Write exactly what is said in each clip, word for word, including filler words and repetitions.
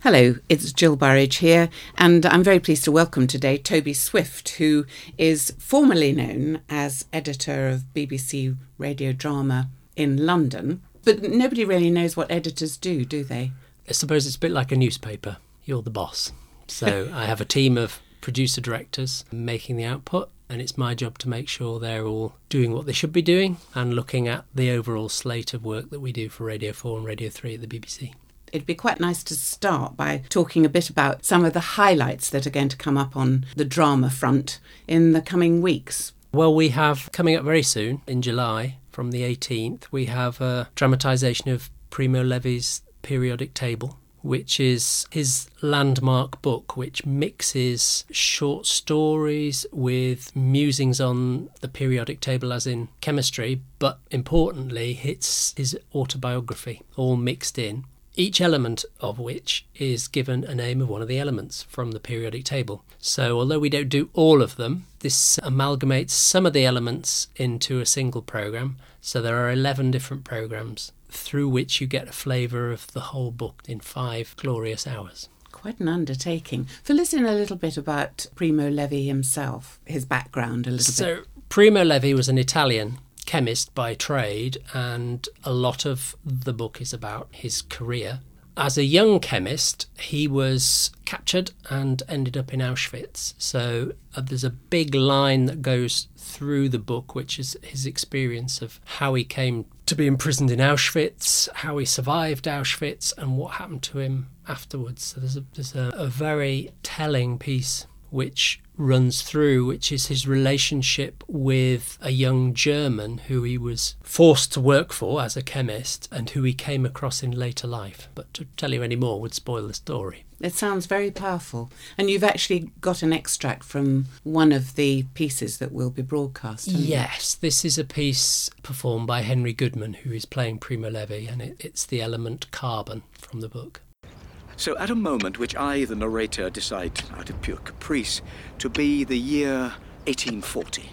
Hello, it's Jill Burridge here, and I'm very pleased to welcome today Toby Swift, who is formerly known as editor of B B C Radio Drama in London. But nobody really knows what editors do, do they? I suppose it's a bit like a newspaper. You're the boss. So I have a team of producer directors making the output, and it's my job to make sure they're all doing what they should be doing and looking at the overall slate of work that we do for Radio four and Radio three at the B B C. It'd be quite nice to start by talking a bit about some of the highlights that are going to come up on the drama front in the coming weeks. Well, we have coming up very soon, in July, from the eighteenth, we have a dramatisation of Primo Levi's Periodic Table, which is his landmark book, which mixes short stories with musings on the periodic table as in chemistry, but importantly, it's his autobiography, all mixed in. Each element of which is given a name of one of the elements from the periodic table. So although we don't do all of them, this amalgamates some of the elements into a single programme. So there are eleven different programmes through which you get a flavour of the whole book in five glorious hours. Quite an undertaking. Fill us in a little bit about Primo Levi himself, his background a little so, bit. So Primo Levi was an Italian chemist by trade, and a lot of the book is about his career. As a young chemist, he was captured and ended up in Auschwitz. So uh, there's a big line that goes through the book, which is his experience of how he came to be imprisoned in Auschwitz, how he survived Auschwitz, and what happened to him afterwards. So there's a, there's a, a very telling piece which runs through, which is his relationship with a young German who he was forced to work for as a chemist and who he came across in later life. But to tell you any more would spoil the story. It sounds very powerful. And you've actually got an extract from one of the pieces that will be broadcast. Yes, you? This is a piece performed by Henry Goodman, who is playing Primo Levi, and it, it's the element carbon from the book. So at a moment which I, the narrator, decide, out of pure caprice, to be the year eighteen forty,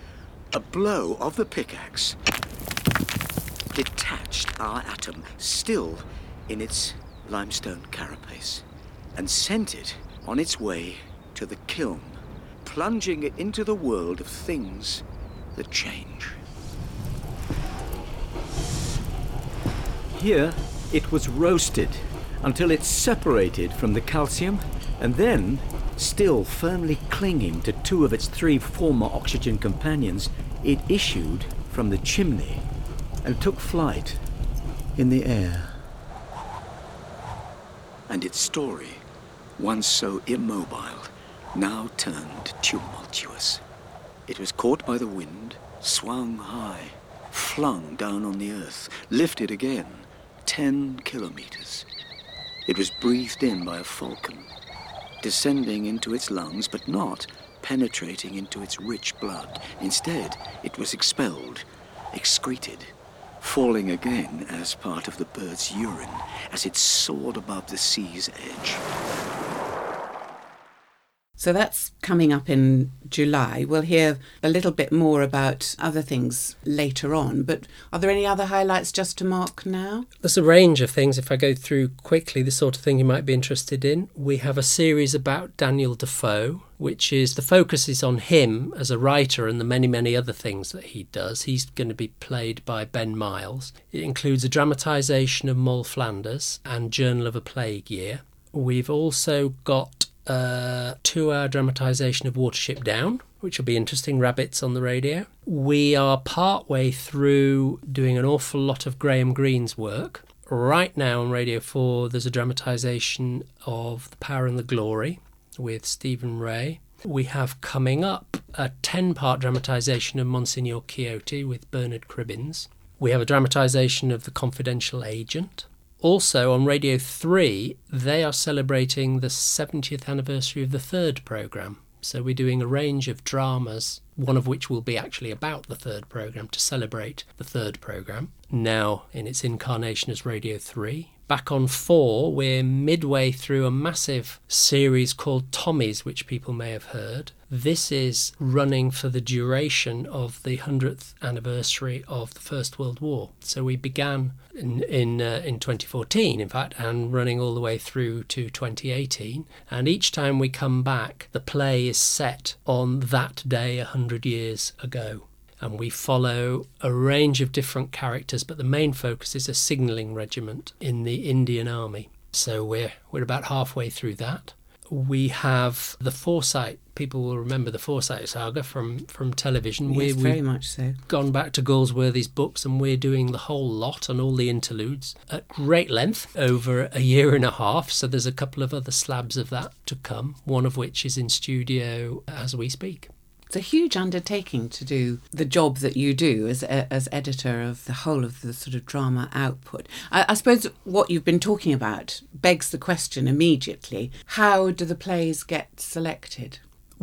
a blow of the pickaxe detached our atom still in its limestone carapace and sent it on its way to the kiln, plunging it into the world of things that change. Here it was roasted until it's separated from the calcium, and then, still firmly clinging to two of its three former oxygen companions, it issued from the chimney and took flight in the air. And its story, once so immobile, now turned tumultuous. It was caught by the wind, swung high, flung down on the earth, lifted again, ten kilometres. It was breathed in by a falcon, descending into its lungs, but not penetrating into its rich blood. Instead, it was expelled, excreted, falling again as part of the bird's urine as it soared above the sea's edge. So that's coming up in July. We'll hear a little bit more about other things later on, but are there any other highlights just to mark now? There's a range of things. If I go through quickly, the sort of thing you might be interested in. We have a series about Daniel Defoe, which is, the focus is on him as a writer and the many, many other things that he does. He's going to be played by Ben Miles. It includes a dramatisation of Moll Flanders and Journal of a Plague Year. We've also got a two-hour dramatisation of Watership Down, which will be interesting, rabbits on the radio. We are partway through doing an awful lot of Graham Greene's work. Right now on Radio four, there's a dramatisation of The Power and the Glory with Stephen Ray. We have coming up a ten-part dramatisation of Monsignor Quixote with Bernard Cribbins. We have a dramatisation of The Confidential Agent. Also, on Radio three, they are celebrating the seventieth anniversary of the third programme. So we're doing a range of dramas, one of which will be actually about the third programme, to celebrate the third programme, now in its incarnation as Radio three. back on four, we're midway through a massive series called Tommies, which people may have heard. This is running for the duration of the hundredth anniversary of the First World War. So we began in in, uh, in twenty fourteen, in fact, and running all the way through to twenty eighteen. And each time we come back, the play is set on that day a hundred years ago. And we follow a range of different characters, but the main focus is a signalling regiment in the Indian Army. So we're we're about halfway through that. We have the Forsyte. People will remember the Forsyte saga from, from television. Yes, we, very we've much so. Gone back to Galsworthy's books, and we're doing the whole lot and all the interludes at great length over a year and a half. So there's a couple of other slabs of that to come, one of which is in studio as we speak. It's a huge undertaking to do the job that you do as as editor of the whole of the sort of drama output. I, I suppose what you've been talking about begs the question immediately: how do the plays get selected?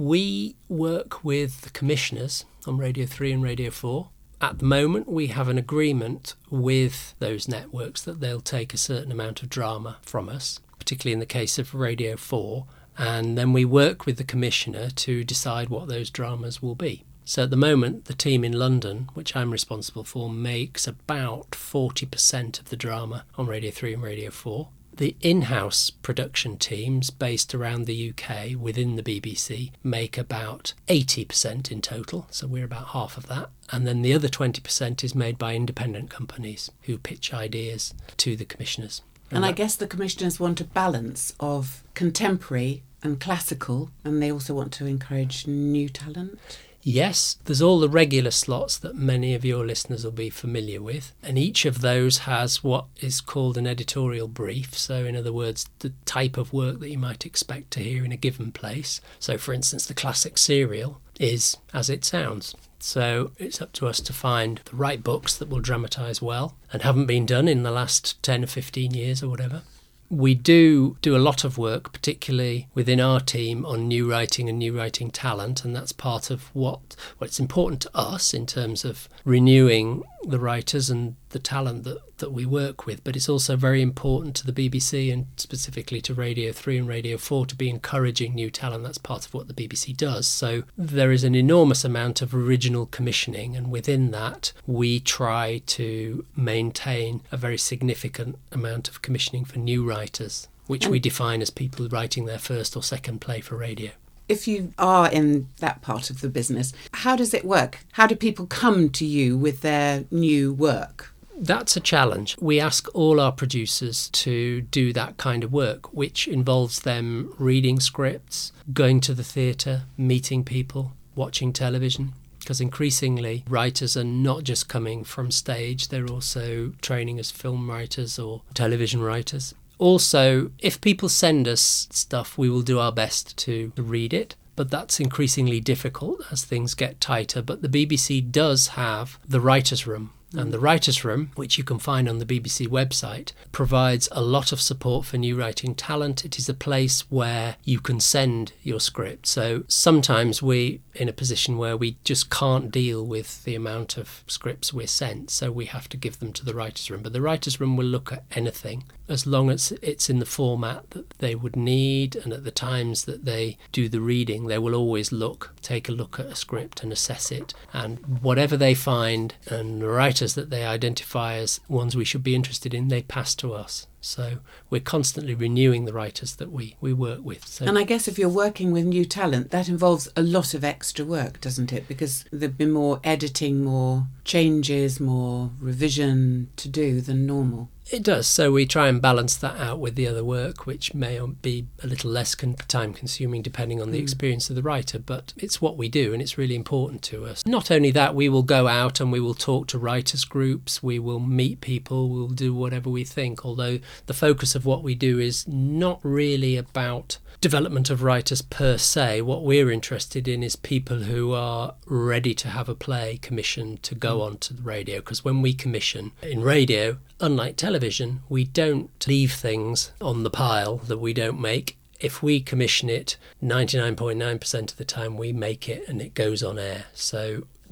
We work with the commissioners on Radio three and Radio four. At the moment, we have an agreement with those networks that they'll take a certain amount of drama from us, particularly in the case of Radio four. And then we work with the commissioner to decide what those dramas will be. So at the moment, the team in London, which I'm responsible for, makes about forty percent of the drama on Radio three and Radio four. The in-house production teams based around the U K within the B B C make about eighty percent in total, so we're about half of that. And then the other twenty percent is made by independent companies who pitch ideas to the commissioners. And I guess the commissioners want a balance of contemporary and classical, and they also want to encourage new talent. Yes, there's all the regular slots that many of your listeners will be familiar with, and each of those has what is called an editorial brief. So in other words, the type of work that you might expect to hear in a given place. So for instance, the classic serial is as it sounds. So it's up to us to find the right books that will dramatise well and haven't been done in the last ten or fifteen years or whatever. We do do a lot of work, particularly within our team, on new writing and new writing talent, and that's part of what what's important to us in terms of renewing the writers and the talent that, that we work with. But it's also very important to the B B C and specifically to Radio three and Radio four to be encouraging new talent. That's part of what the B B C does. So there is an enormous amount of original commissioning, and within that we try to maintain a very significant amount of commissioning for new writers, which we define as people writing their first or second play for radio. If you are in that part of the business, how does it work? How do people come to you with their new work? That's a challenge. We ask all our producers to do that kind of work, which involves them reading scripts, going to the theatre, meeting people, watching television. Because increasingly, writers are not just coming from stage, they're also training as film writers or television writers. Also, if people send us stuff, we will do our best to read it, but that's increasingly difficult as things get tighter. But the B B C does have the Writers' Room. And the Writers' Room, which you can find on the B B C website, provides a lot of support for new writing talent. It is a place where you can send your script. So sometimes we're in a position where we just can't deal with the amount of scripts we're sent, so we have to give them to the Writers' Room. But the Writers' Room will look at anything, as long as it's in the format that they would need, and at the times that they do the reading, they will always look, take a look at a script and assess it. And whatever they find, and the writers that they identify as ones we should be interested in, they pass to us. So we're constantly renewing the writers that we, we work with. So. And I guess if you're working with new talent, that involves a lot of extra work, doesn't it? Because there'd be more editing, more changes, more revision to do than normal. It does. So we try and balance that out with the other work, which may be a little less con- time consuming depending on the mm. experience of the writer. But it's what we do, and it's really important to us. Not only that, we will go out and we will talk to writers' groups, we will meet people, we'll do whatever we think, although the focus of what we do is not really about development of writers per se. What we're interested in is people who are ready to have a play commissioned to go on to the radio, because when we commission in radio, unlike television, we don't leave things on the pile that we don't make. If we commission it, ninety-nine point nine percent of the time we make it and it goes on air. So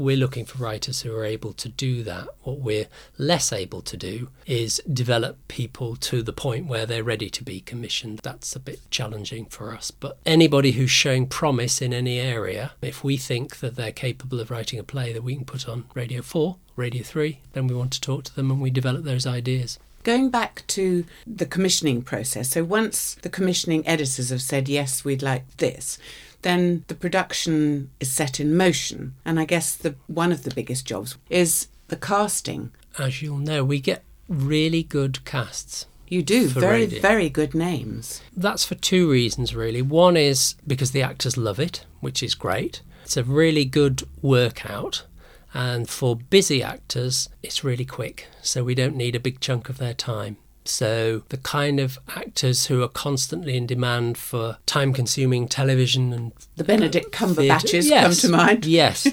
we're looking for writers who are able to do that. What we're less able to do is develop people to the point where they're ready to be commissioned. That's a bit challenging for us. But anybody who's showing promise in any area, if we think that they're capable of writing a play that we can put on Radio four, Radio three, then we want to talk to them and we develop those ideas. Going back to the commissioning process, so once the commissioning editors have said, yes, we'd like this, then the production is set in motion. And I guess the one of the biggest jobs is the casting. As you'll know, we get really good casts. You do, for very, radio. very good names. That's for two reasons, really. One is because the actors love it, which is great. It's a really good workout. And for busy actors, it's really quick. So we don't need a big chunk of their time. So the kind of actors who are constantly in demand for time-consuming television and the Benedict Cumberbatches yes, come to mind. Yes,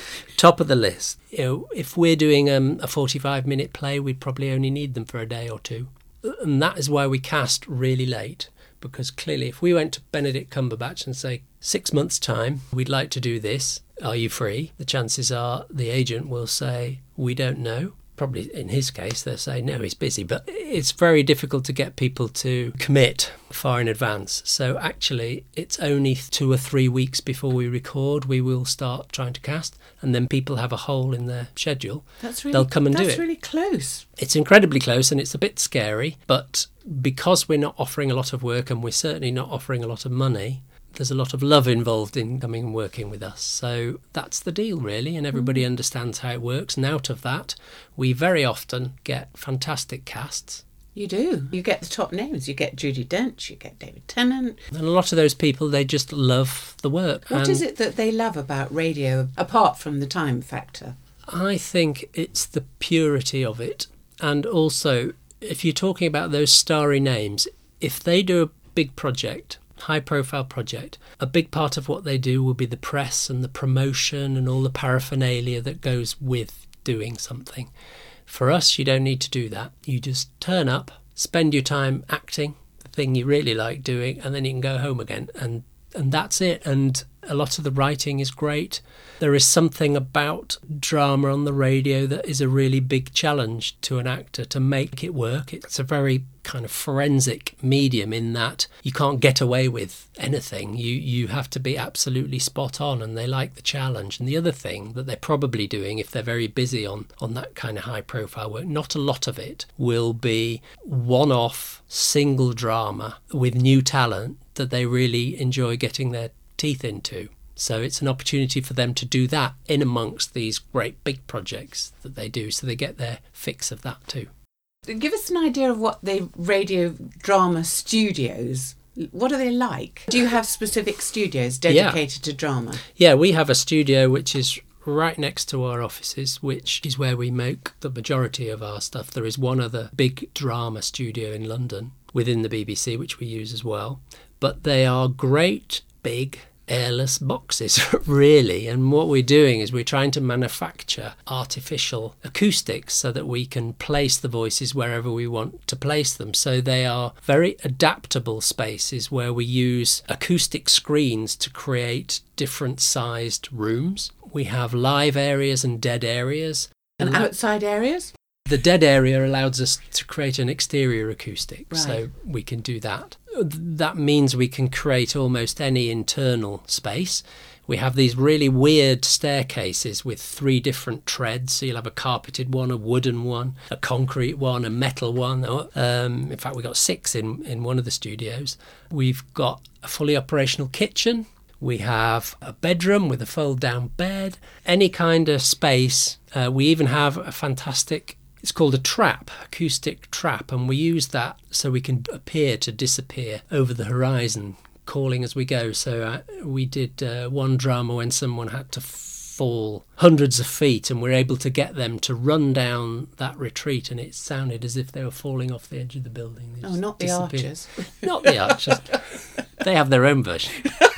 top of the list. You know, if we're doing um, a forty-five minute play, we'd probably only need them for a day or two, and that is why we cast really late. Because clearly, if we went to Benedict Cumberbatch and say six months' time, we'd like to do this. Are you free? The chances are the agent will say we don't know. Probably in his case, they'll say, no, he's busy. But it's very difficult to get people to commit far in advance. So actually, it's only two or three weeks before we record, we will start trying to cast. And then people have a hole in their schedule. That's really, they'll come and do it. That's really close. It's incredibly close and it's a bit scary. But because we're not offering a lot of work and we're certainly not offering a lot of money, there's a lot of love involved in coming and working with us. So that's the deal, really, and everybody mm. understands how it works. And out of that, we very often get fantastic casts. You do. You get the top names. You get Judi Dench, you get David Tennant. And a lot of those people, they just love the work. What and is it that they love about radio, apart from the time factor? I think it's the purity of it. And also, if you're talking about those starry names, if they do a big project, high-profile project, a big part of what they do will be the press and the promotion and all the paraphernalia that goes with doing something. For us, you don't need to do that. You just turn up, spend your time acting, the thing you really like doing, and then you can go home again. And and that's it. And a lot of the writing is great. There is something about drama on the radio that is a really big challenge to an actor to make it work. It's a very kind of forensic medium in that you can't get away with anything. You you have to be absolutely spot on, and they like the challenge. And the other thing that they're probably doing, if they're very busy on, on that kind of high profile work, not a lot of it will be one-off single drama with new talent that they really enjoy getting their teeth into. So it's an opportunity for them to do that in amongst these great big projects that they do, so they get their fix of that too. Give us an idea of what the radio drama studios, what are they like? Do you have specific studios dedicated yeah. to drama? Yeah, we have a studio which is right next to our offices, which is where we make the majority of our stuff. There is one other big drama studio in London within the B B C, which we use as well. But they are great, big, airless boxes, really. And what we're doing is we're trying to manufacture artificial acoustics so that we can place the voices wherever we want to place them. So they are very adaptable spaces where we use acoustic screens to create different sized rooms. We have live areas and dead areas. And, and outside areas? The dead area allows us to create an exterior acoustic, right. So we can do that. That means we can create almost any internal space. We have these really weird staircases with three different treads. So you'll have a carpeted one, a wooden one, a concrete one, a metal one. Um, in fact, we've got six in, in one of the studios. We've got a fully operational kitchen. We have a bedroom with a fold-down bed. Any kind of space. Uh, we even have a fantastic... It's called a trap, acoustic trap, and we use that so we can appear to disappear over the horizon, calling as we go. So uh, we did uh, one drama when someone had to fall hundreds of feet, and we're able to get them to run down that retreat, and it sounded as if they were falling off the edge of the building. They oh, not the archers. Not the archers. They have their own version.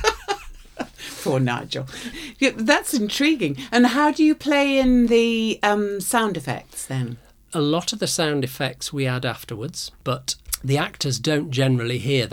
Poor Nigel. Yeah, that's intriguing. And how do you play in the um, sound effects then? A lot of the sound effects we add afterwards, but the actors don't generally hear that.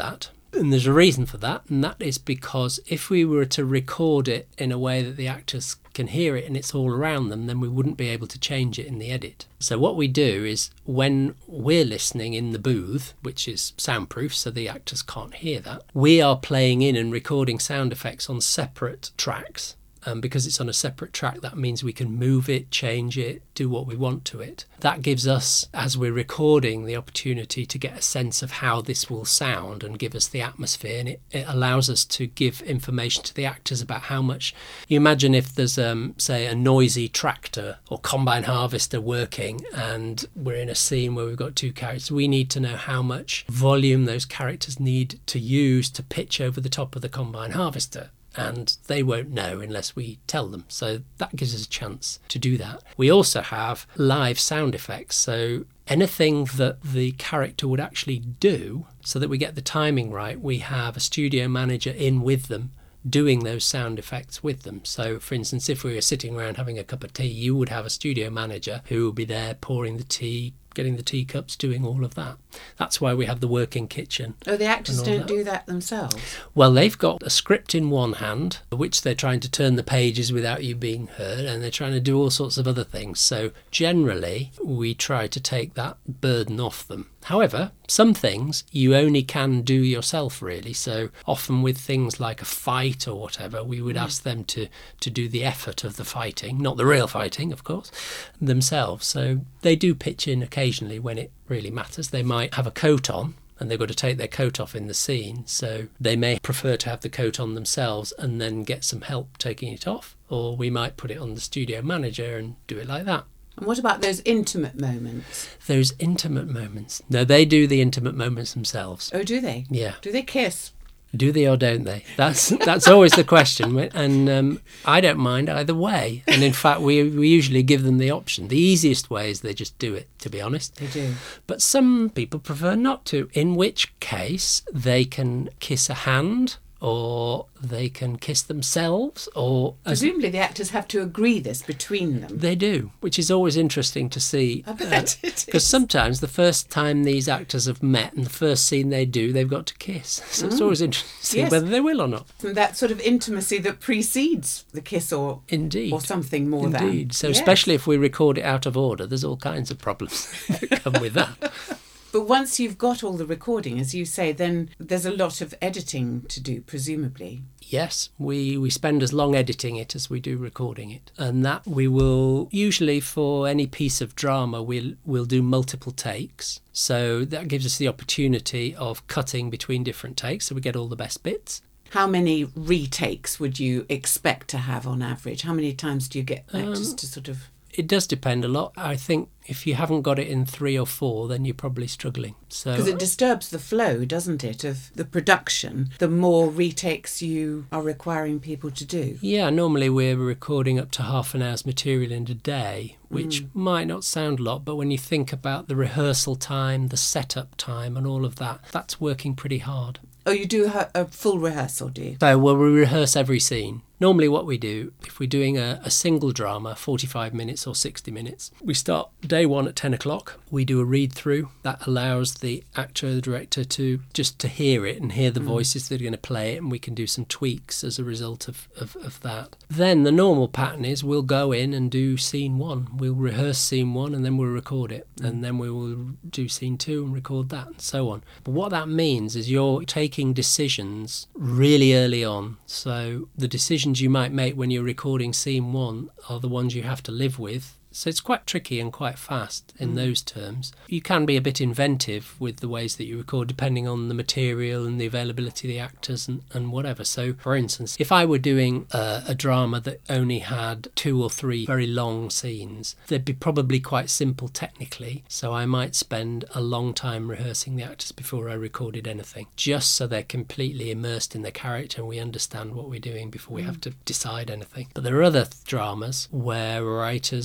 And there's a reason for that, and that is because if we were to record it in a way that the actors can hear it and it's all around them, then we wouldn't be able to change it in the edit. So what we do is when we're listening in the booth, which is soundproof so the actors can't hear that, we are playing in and recording sound effects on separate tracks. Um, because it's on a separate track, that means we can move it, change it, do what we want to it. That gives us, as we're recording, the opportunity to get a sense of how this will sound and give us the atmosphere. And it, it allows us to give information to the actors about how much. You imagine if there's, um, say, a noisy tractor or combine harvester working and we're in a scene where we've got two characters, we need to know how much volume those characters need to use to pitch over the top of the combine harvester. And they won't know unless we tell them. So that gives us a chance to do that. We also have live sound effects. So anything that the character would actually do, so that we get the timing right, we have a studio manager in with them doing those sound effects with them. So, for instance, if we were sitting around having a cup of tea, you would have a studio manager who would be there pouring the tea, getting the teacups, doing all of that. That's why we have the working kitchen. Oh, the actors don't that. do that themselves? Well, they've got a script in one hand, which they're trying to turn the pages without you being heard, and they're trying to do all sorts of other things. So generally, we try to take that burden off them. However, some things you only can do yourself, really. So often with things like a fight or whatever, we would mm. ask them to, to do the effort of the fighting, not the real fighting, of course, themselves. So they do pitch in occasionally when it really matters. They might have a coat on and they've got to take their coat off in the scene. So they may prefer to have the coat on themselves and then get some help taking it off. Or we might put it on the studio manager and do it like that. And what about those intimate moments? Those intimate moments. No, they do the intimate moments themselves. Oh, do they? Yeah. Do they kiss? Do they or don't they? That's that's always the question. And um, I don't mind either way. And in fact, we we usually give them the option. The easiest way is they just do it, to be honest. They do. But some people prefer not to, in which case they can kiss a hand, or they can kiss themselves, or... Presumably the actors have to agree this between them. They do, which is always interesting to see. I bet it is. Because sometimes the first time these actors have met and the first scene they do, they've got to kiss. So mm. it's always interesting to see yes. whether they will or not. And that sort of intimacy that precedes the kiss or Indeed. or something more Indeed. than. Indeed. So yes. especially if we record it out of order, there's all kinds of problems that come with that. But once you've got all the recording, as you say, then there's a lot of editing to do, presumably. Yes, we, we spend as long editing it as we do recording it. And that we will, usually for any piece of drama, we'll, we'll do multiple takes. So that gives us the opportunity of cutting between different takes, so we get all the best bits. How many retakes would you expect to have on average? How many times do you get actors Um, to sort of... It does depend a lot. I think if you haven't got it in three or four, then you're probably struggling. So Because it disturbs the flow, doesn't it, of the production, the more retakes you are requiring people to do. Yeah, normally we're recording up to half an hour's material in a day, which Mm. might not sound a lot, but when you think about the rehearsal time, the setup time and all of that, that's working pretty hard. Oh, you do a, a full rehearsal, do you? So, well, we rehearse every scene. Normally what we do, if we're doing a, a single drama, forty-five minutes or sixty minutes, we start day one at ten o'clock. We do a read-through. That allows the actor or the director to just to hear it and hear the mm. voices that are going to play it, and we can do some tweaks as a result of, of, of that. Then the normal pattern is we'll go in and do scene one. We'll rehearse scene one and then we'll record it. Mm. And then we will do scene two and record that and so on. But what that means is you're taking decisions really early on. So the decisions you might make when you're recording scene one are the ones you have to live with. So it's quite tricky and quite fast in mm. those terms. You can be a bit inventive with the ways that you record depending on the material and the availability of the actors and, and whatever. So, for instance, if I were doing a, a drama that only had two or three very long scenes, they'd be probably quite simple technically. So I might spend a long time rehearsing the actors before I recorded anything, just so they're completely immersed in their character and we understand what we're doing before we mm. have to decide anything. But there are other th- dramas where writers are writing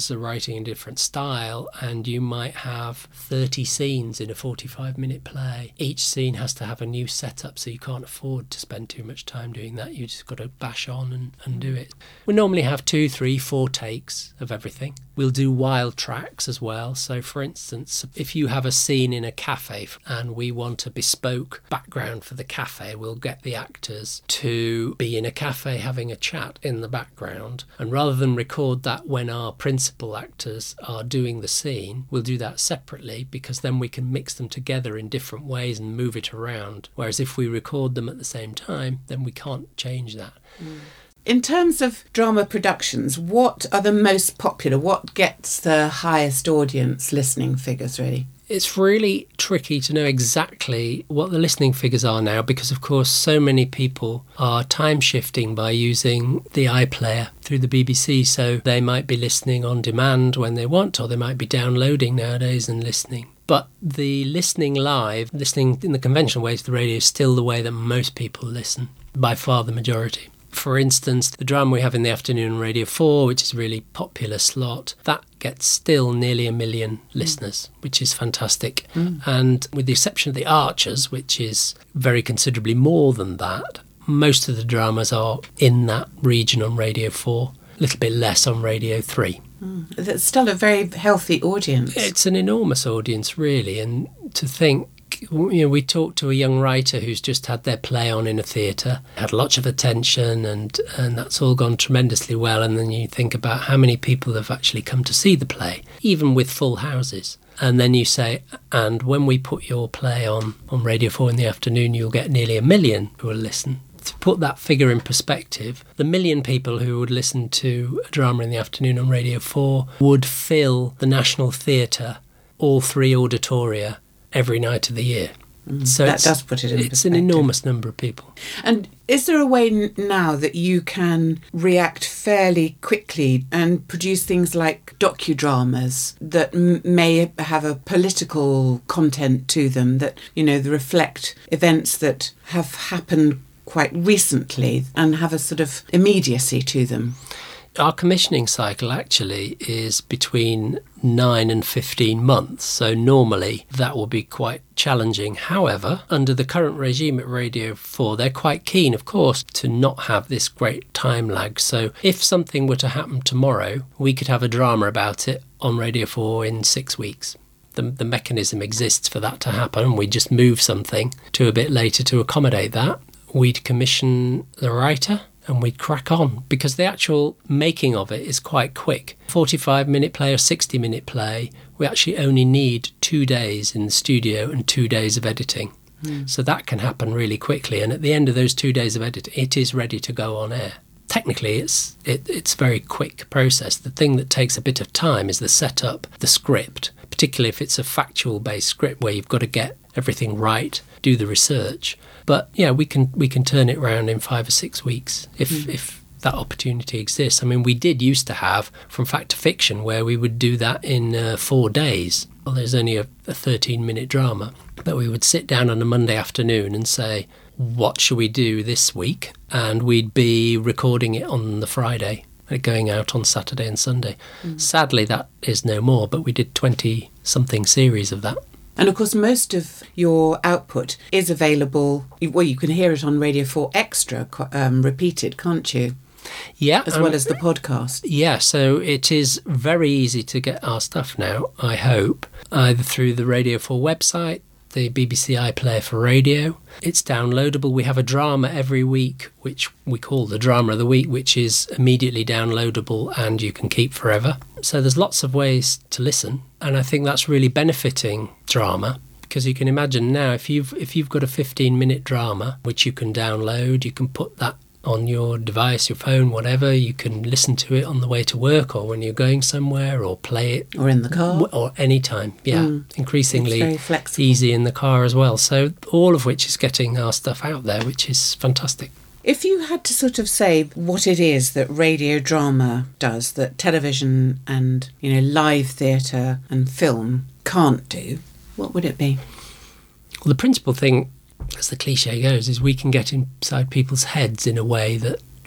operating in a different style, and you might have thirty scenes in a forty-five minute play. Each scene has to have a new setup, so you can't afford to spend too much time doing that. You just got to bash on and, and do it. We normally have two, three, four takes of everything. We'll do wild tracks as well. So, for instance, if you have a scene in a cafe and we want a bespoke background for the cafe, we'll get the actors to be in a cafe having a chat in the background. And rather than record that when our principal actors are doing the scene, we'll do that separately, because then we can mix them together in different ways and move it around. Whereas if we record them at the same time, then we can't change that. Mm. In terms of drama productions, what are the most popular? What gets the highest audience listening figures, really? It's really tricky to know exactly what the listening figures are now, because, of course, so many people are time shifting by using the iPlayer through the B B C. So they might be listening on demand when they want, or they might be downloading nowadays and listening. But the listening live, listening in the conventional way to the radio, is still the way that most people listen, by far the majority. For instance, the drama we have in the afternoon on Radio four, which is a really popular slot, that gets still nearly a million listeners, mm. which is fantastic. Mm. And with the exception of The Archers, which is very considerably more than that, most of the dramas are in that region on Radio four, a little bit less on Radio three. Mm. That's still a very healthy audience. It's an enormous audience, really, and to think, you know, we talked to a young writer who's just had their play on in a theatre, had lots of attention, and, and that's all gone tremendously well. And then you think about how many people have actually come to see the play, even with full houses. And then you say, and when we put your play on, on Radio four in the afternoon, you'll get nearly a million who will listen. To put that figure in perspective, the million people who would listen to a drama in the afternoon on Radio four would fill the National Theatre, all three auditoria, every night of the year. Mm, so that does put it in It's perspective. An enormous number of people. And is there a way n- now that you can react fairly quickly and produce things like docudramas that m- may have a political content to them, that, you know, that reflect events that have happened quite recently and have a sort of immediacy to them? Our commissioning cycle actually is between nine and fifteen months, so normally that will be quite challenging. However, under the current regime at Radio four, they're quite keen, of course, to not have this great time lag. So if something were to happen tomorrow, we could have a drama about it on Radio four in six weeks. The, the mechanism exists for that to happen, and we just move something to a bit later to accommodate that. We'd commission the writer, and we'd crack on, because the actual making of it is quite quick. forty-five minute play or sixty minute play, we actually only need two days in the studio and two days of editing. Mm. So that can happen really quickly, and at the end of those two days of editing, it is ready to go on air. Technically, it's it, it's a very quick process. The thing that takes a bit of time is the setup, the script, particularly if it's a factual-based script where you've got to get everything right, do the research. But yeah, we can we can turn it around in five or six weeks if mm. if that opportunity exists. I mean, we did used to have From Fact to Fiction, where we would do that in uh, four days. Well, there's only a, a thirteen minute drama, but we would sit down on a Monday afternoon and say, what shall we do this week? And we'd be recording it on the Friday, going out on Saturday and Sunday. Mm. Sadly, that is no more, but we did twenty-something series of that. And of course, most of your output is available, well, you can hear it on Radio four Extra, um, repeated, can't you? Yeah. As um, well as the podcast. Yeah, so it is very easy to get our stuff now, I hope, either through the Radio four website, the B B C iPlayer for radio. It's downloadable. We have a drama every week, which we call the Drama of the Week, which is immediately downloadable and you can keep forever. So there's lots of ways to listen, and I think that's really benefiting drama, because you can imagine now if you've if you've got a fifteen minute drama which you can download, you can put that on your device, your phone, whatever. You can listen to it on the way to work or when you're going somewhere, or play it. Or in the car. Or any time, yeah. Mm. Increasingly easy in the car as well. So all of which is getting our stuff out there, which is fantastic. If you had to sort of say what it is that radio drama does that television and, you know, live theatre and film can't do, what would it be? Well, the principal thing, as the cliche goes, is we can get inside people's heads in a way that,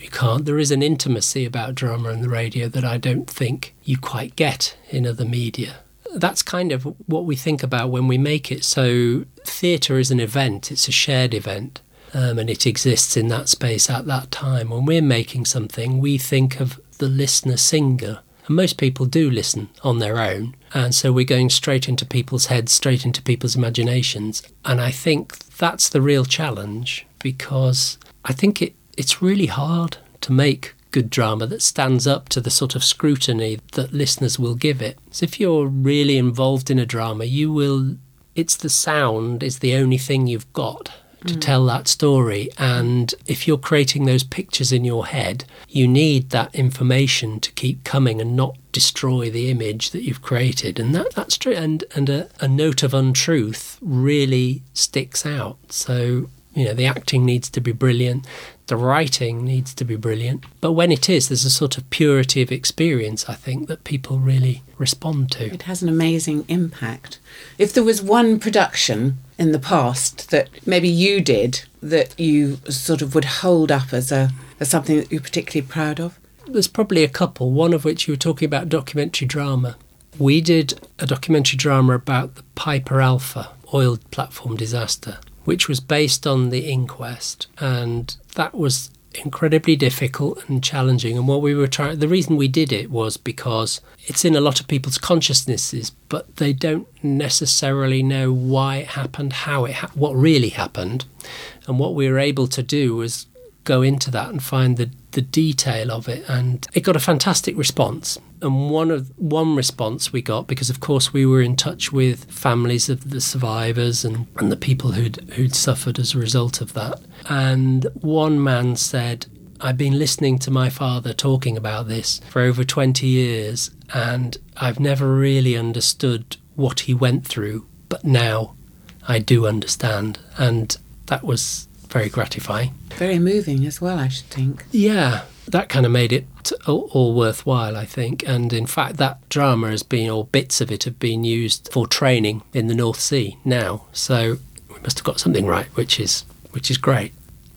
You can't. There is an intimacy about drama and the radio that I don't think you quite get in other media. That's kind of what we think about when we make it. So theatre is an event, it's a shared event, um, and it exists in that space at that time. When we're making something, we think of the listener singer. And most people do listen on their own. And so we're going straight into people's heads, straight into people's imaginations. And I think that's the real challenge, because I think it, it's really hard to make good drama that stands up to the sort of scrutiny that listeners will give it. So if you're really involved in a drama, you will, it's the sound is the only thing you've got to mm. tell that story. And if you're creating those pictures in your head, you need that information to keep coming and not destroy the image that you've created. And that, that's true. And, and a, a note of untruth really sticks out. So, you know, the acting needs to be brilliant. The writing needs to be brilliant. But when it is, there's a sort of purity of experience, I think, that people really respond to. It has an amazing impact. If there was one production in the past that maybe you did that you sort of would hold up as a as something that you're particularly proud of? There's probably a couple, one of which you were talking about documentary drama. We did a documentary drama about the Piper Alpha oil platform disaster, which was based on the inquest, and that was incredibly difficult and challenging. And what we were trying, the reason we did it was because it's in a lot of people's consciousnesses, but they don't necessarily know why it happened, how it, ha- what really happened. And what we were able to do was go into that and find the, the detail of it, and it got a fantastic response. And one of one response we got, because of course we were in touch with families of the survivors and, and the people who'd who'd suffered as a result of that. And one man said, I've been listening to my father talking about this for over twenty years, and I've never really understood what he went through, but now I do understand. And that was very gratifying. Very moving as well, I should think. Yeah, that kind of made it all, all worthwhile, I think. And in fact, that drama has been, or bits of it have been used for training in the North Sea now. So we must have got something right, which is which is great.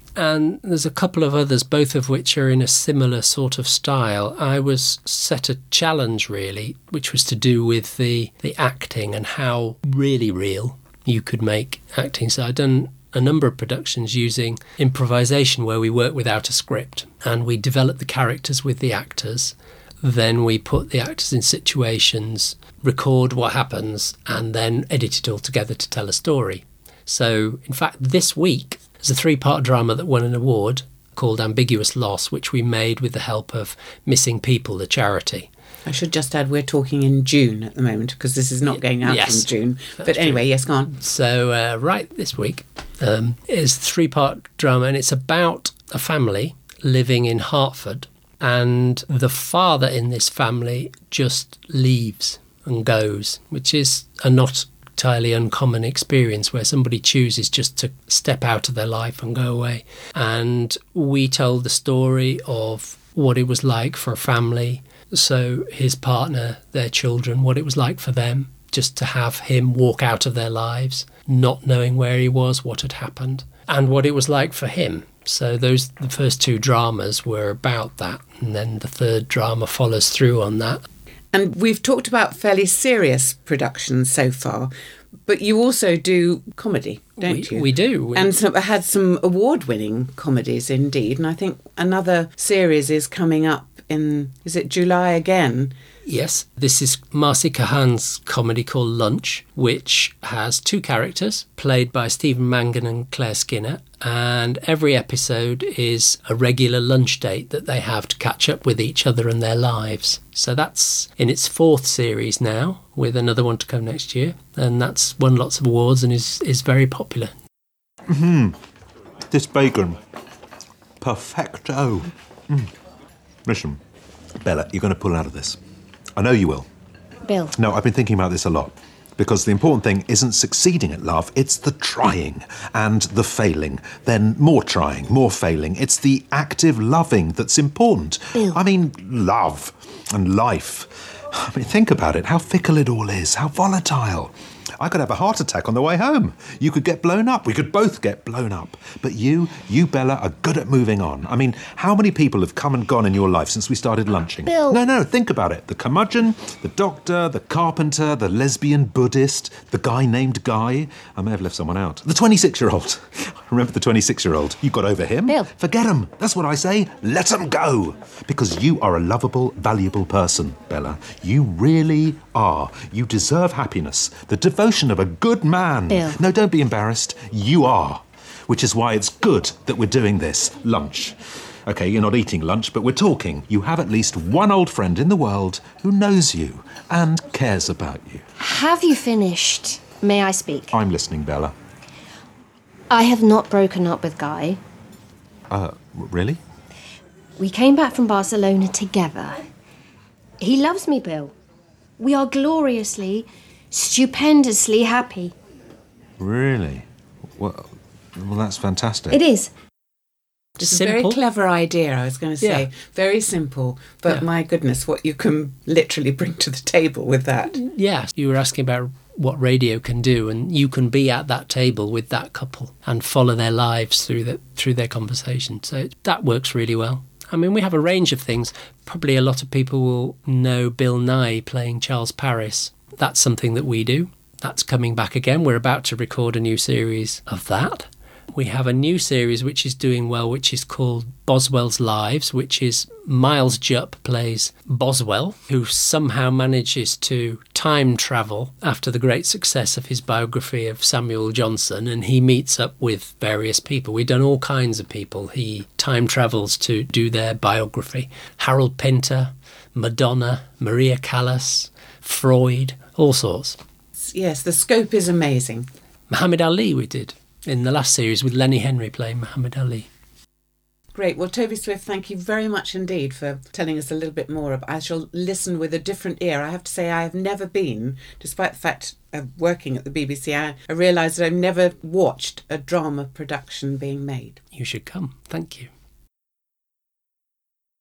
And there's a couple of others, both of which are in a similar sort of style. I was set a challenge, really, which was to do with the, the acting and how really real you could make acting. So I'd done a number of productions using improvisation where we work without a script and we develop the characters with the actors. Then we put the actors in situations, record what happens, and then edit it all together to tell a story. So, in fact, this week, there's a three-part drama that won an award called Ambiguous Loss, which we made with the help of Missing People, the charity. I should just add we're talking in June at the moment, because this is not going out yes, in June. But anyway, true. Yes, go on. So, uh, right this week um, is a three-part drama, and it's about a family living in Hertford, and the father in this family just leaves and goes, which is a not entirely uncommon experience where somebody chooses just to step out of their life and go away. And we told the story of what it was like for a family, so his partner, their children, what it was like for them just to have him walk out of their lives, not knowing where he was, what had happened, and what it was like for him. So those the first two dramas were about that, and then the third drama follows through on that. And we've talked about fairly serious productions so far, but you also do comedy, don't we, you? We do. We... And so, had some award-winning comedies indeed. And I think another series is coming up in, is it July again? Yes, this is Marcy Kahan's comedy called Lunch, which has two characters played by Stephen Mangan and Claire Skinner, and every episode is a regular lunch date that they have to catch up with each other and their lives. So that's in its fourth series now, with another one to come next year, and that's won lots of awards and is, is very popular. Mm-hmm. This bacon, perfecto. Mm. Listen, Bella, you're going to pull out of this. I know you will. Bill. No, I've been thinking about this a lot. Because the important thing isn't succeeding at love, it's the trying and the failing. Then more trying, more failing. It's the active loving that's important. Bill. I mean, love and life. I mean, think about it, how fickle it all is, how volatile. I could have a heart attack on the way home. You could get blown up. We could both get blown up. But you, you, Bella, are good at moving on. I mean, how many people have come and gone in your life since we started lunching? Bill. No, no, think about it. The curmudgeon, the doctor, the carpenter, the lesbian Buddhist, the guy named Guy. I may have left someone out. The twenty-six-year-old. Remember the twenty-six-year-old? You got over him? Bill. Forget him. That's what I say. Let him go. Because you are a lovable, valuable person, Bella. You really are. You deserve happiness. The devotion of a good man. Bill. No, don't be embarrassed. You are. Which is why it's good that we're doing this. Lunch. OK, you're not eating lunch, but we're talking. You have at least one old friend in the world who knows you and cares about you. Have you finished? May I speak? I'm listening, Bella. I have not broken up with Guy. Uh, really? We came back from Barcelona together. He loves me, Bill. We are gloriously, stupendously happy. Really? Well, well that's fantastic. It is. It's a Simple. very clever idea, I was going to say. Yeah. Very simple, but Yeah. my goodness, what you can literally bring to the table with that. Yeah, you were asking about what radio can do, and you can be at that table with that couple and follow their lives through the, through their conversation. So it, that works really well. I mean, we have a range of things. Probably a lot of people will know Bill Nye playing Charles Paris. That's something that we do. That's coming back again. We're about to record a new series of that. We have a new series which is doing well, which is called Boswell's Lives, which is Miles Jupp plays Boswell, who somehow manages to time travel after the great success of his biography of Samuel Johnson, and he meets up with various people. We've done all kinds of people. He time travels to do their biography. Harold Pinter, Madonna, Maria Callas, Freud, all sorts. Yes, the scope is amazing. Muhammad Ali we did in the last series with Lenny Henry playing Muhammad Ali. Great. Well, Toby Swift, thank you very much indeed for telling us a little bit more. I shall listen with a different ear. I have to say I have never been, despite the fact of working at the B B C, I, I realised that I've never watched a drama production being made. You should come. Thank you.